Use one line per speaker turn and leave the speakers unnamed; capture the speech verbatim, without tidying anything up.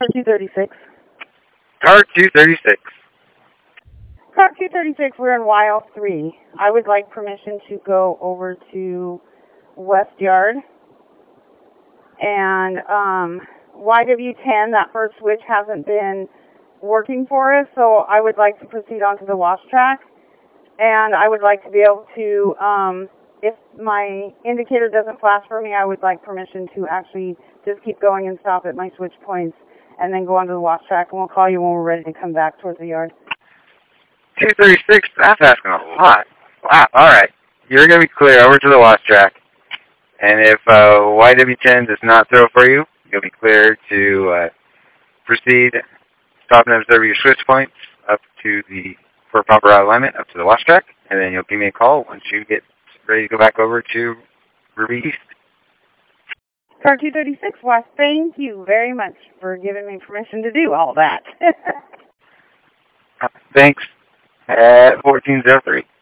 two thirty-six.
Car two thirty-six.
Car two thirty-six, we're in Y L three. I would like permission to go over to West Yard. And um, Y W ten, that first switch hasn't been working for us, so I would like to proceed onto the wash track. And I would like to be able to, um, if my indicator doesn't flash for me, I would like permission to actually just keep going and stop at my switch points and then go onto the wash track, and we'll call you when we're ready to come back towards the yard.
two thirty-six, that's asking a lot. Wow, alright. You're going to be clear over to the wash track. And if uh, Y W ten does not throw for you, you'll be clear to uh, proceed, stop and observe your switch points up to the, for proper alignment, up to the wash track. And then you'll give me a call once you get ready to go back over to Ruby East.
Car two thirty-six, well, thank you very much for giving me permission to do all that.
Thanks. At fourteen oh three.